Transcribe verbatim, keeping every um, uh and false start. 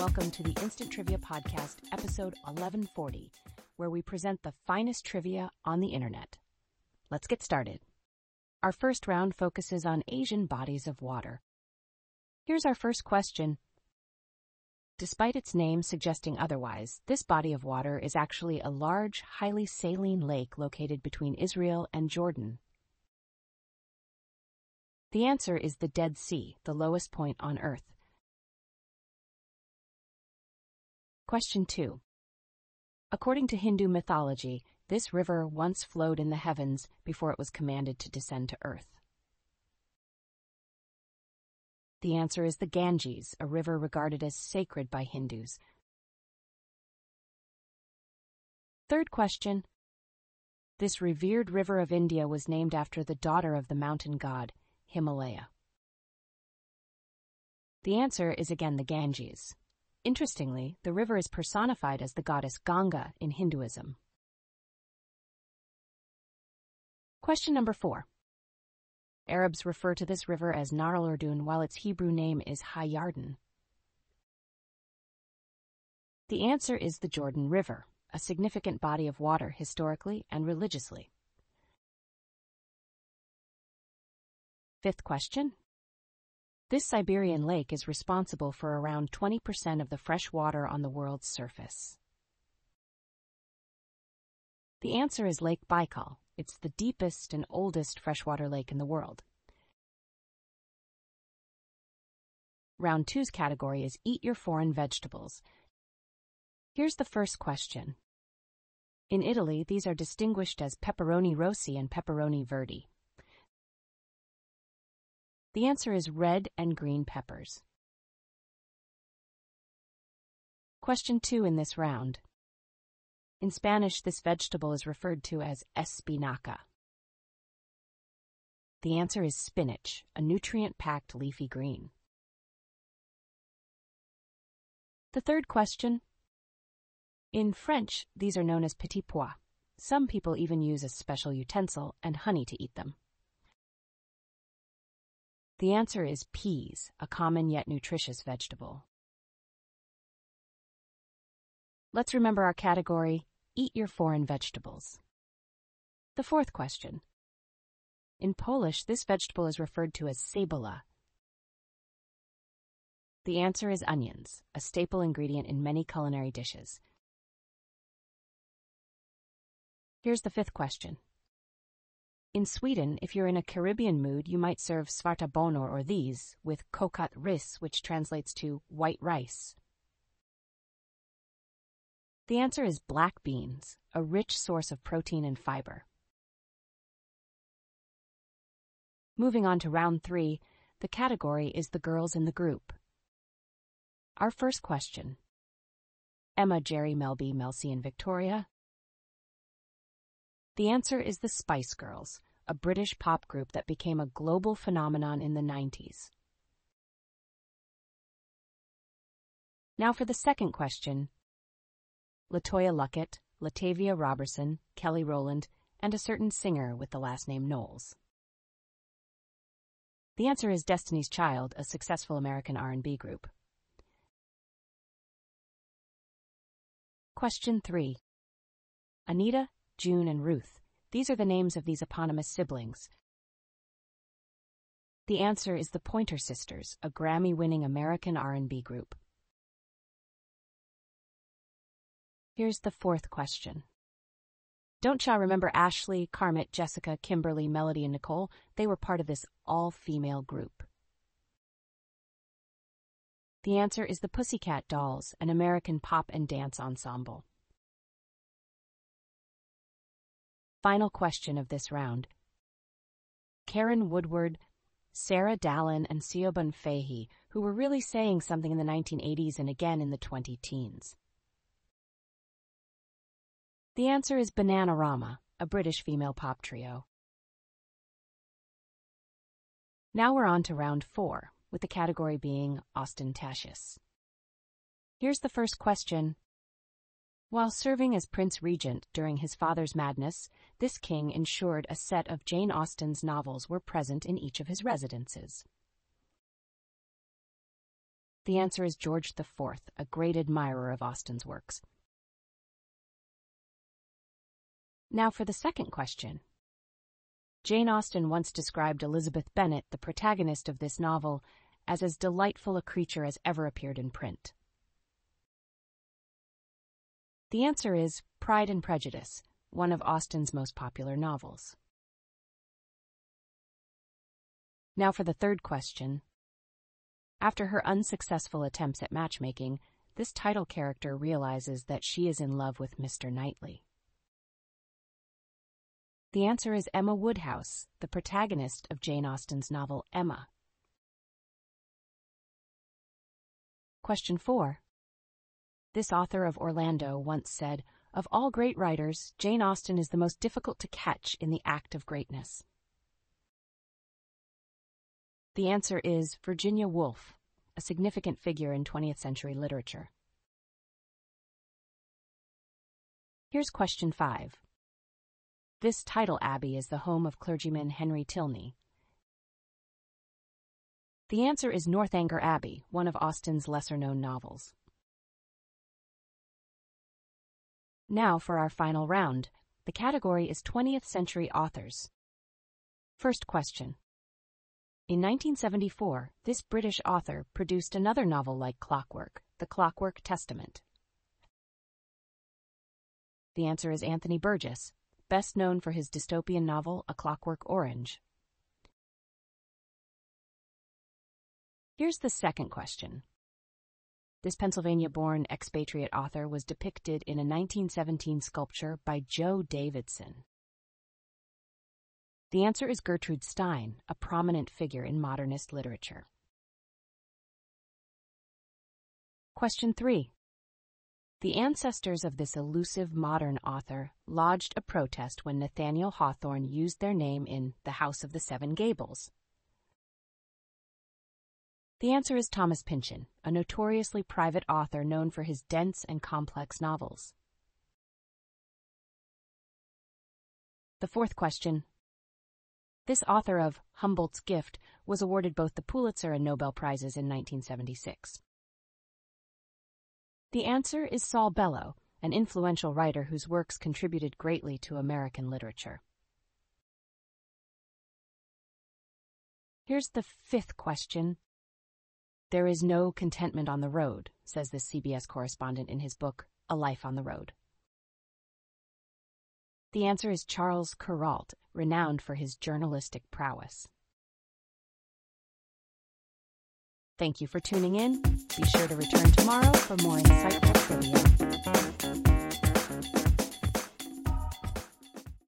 welcome to the Instant Trivia Podcast, episode eleven forty, where we present the finest trivia on the internet. Let's get started. Our first round focuses on Asian bodies of water. Here's our first question. Despite its name suggesting otherwise, this body of water is actually a large, highly saline lake located between Israel and Jordan. The answer is the Dead Sea, the lowest point on Earth. Question two. According to Hindu mythology, this river once flowed in the heavens before it was commanded to descend to Earth. The answer is the Ganges, a river regarded as sacred by Hindus. Third question. This revered river of India was named after the daughter of the mountain god, Himalaya. The answer is again the Ganges. Interestingly, the river is personified as the goddess Ganga in Hinduism. Question number four. Arabs refer to this river as Nahr al-Urdun while its Hebrew name is Hayarden. The answer is the Jordan River, a significant body of water historically and religiously. Fifth question. This Siberian lake is responsible for around twenty percent of the fresh water on the world's surface. The answer is Lake Baikal. It's the deepest and oldest freshwater lake in the world. Round two's category is Eat Your Foreign Vegetables. Here's the first question. In Italy, these are distinguished as pepperoni rossi and pepperoni verdi. The answer is red and green peppers. Question two in this round. In Spanish, this vegetable is referred to as espinaca. The answer is spinach, a nutrient-packed leafy green. The third question. In French, these are known as petits pois. Some people even use a special utensil and honey to eat them. The answer is peas, a common yet nutritious vegetable. Let's remember our category, Eat Your Foreign Vegetables. The fourth question. In Polish, this vegetable is referred to as cebula. The answer is onions, a staple ingredient in many culinary dishes. Here's the fifth question. In Sweden, if you're in a Caribbean mood, you might serve svarta bönor or these with kokat ris, which translates to white rice. The answer is black beans, a rich source of protein and fiber. Moving on to round three, the category is the girls in the group. Our first question. Emma, Jerry, Melby, Melcy, and Victoria. The answer is the Spice Girls, a British pop group that became a global phenomenon in the nineties. Now for the second question. LaToya Luckett, Latavia Robertson, Kelly Rowland, and a certain singer with the last name Knowles. The answer is Destiny's Child, a successful American R and B group. Question three. Anita, June, and Ruth. These are the names of these eponymous siblings. The answer is the Pointer Sisters, a Grammy-winning American R and B group. Here's the fourth question. Don't y'all remember Ashley, Carmit, Jessica, Kimberly, Melody, and Nicole? They were part of this all-female group. The answer is the Pussycat Dolls, an American pop and dance ensemble. Final question of this round. Karen Woodward, Sarah Dallin, and Siobhan Fahey, who were really saying something in the nineteen eighties and again in the twenty teens. The answer is Bananarama, a British female pop trio. Now we're on to round four, with the category being ostentatious. Here's the first question. While serving as Prince Regent during his father's madness, this king ensured a set of Jane Austen's novels were present in each of his residences. The answer is George the Fourth, a great admirer of Austen's works. Now for the second question. Jane Austen once described Elizabeth Bennet, the protagonist of this novel, as as delightful a creature as ever appeared in print. The answer is Pride and Prejudice, one of Austen's most popular novels. Now for the third question. After her unsuccessful attempts at matchmaking, this title character realizes that she is in love with Mister Knightley. The answer is Emma Woodhouse, the protagonist of Jane Austen's novel Emma. Question four. This author of Orlando once said, "Of all great writers, Jane Austen is the most difficult to catch in the act of greatness." The answer is Virginia Woolf, a significant figure in twentieth century literature. Here's question five. This title abbey is the home of clergyman Henry Tilney. The answer is Northanger Abbey, one of Austen's lesser-known novels. Now for our final round. The category is twentieth century authors. First question. In nineteen seventy-four, this British author produced another novel like Clockwork, The Clockwork Testament. The answer is Anthony Burgess, best known for his dystopian novel A Clockwork Orange. Here's the second question. This Pennsylvania-born expatriate author was depicted in a nineteen seventeen sculpture by Joe Davidson. The answer is Gertrude Stein, a prominent figure in modernist literature. Question three. The ancestors of this elusive modern author lodged a protest when Nathaniel Hawthorne used their name in The House of the Seven Gables. The answer is Thomas Pynchon, a notoriously private author known for his dense and complex novels. The fourth question. This author of Humboldt's Gift was awarded both the Pulitzer and Nobel Prizes in nineteen seventy-six. The answer is Saul Bellow, an influential writer whose works contributed greatly to American literature. Here's the fifth question. There is no contentment on the road, says this C B S correspondent in his book, A Life on the Road. The answer is Charles Kuralt, renowned for his journalistic prowess. Thank you for tuning in. Be sure to return tomorrow for more insightful trivia.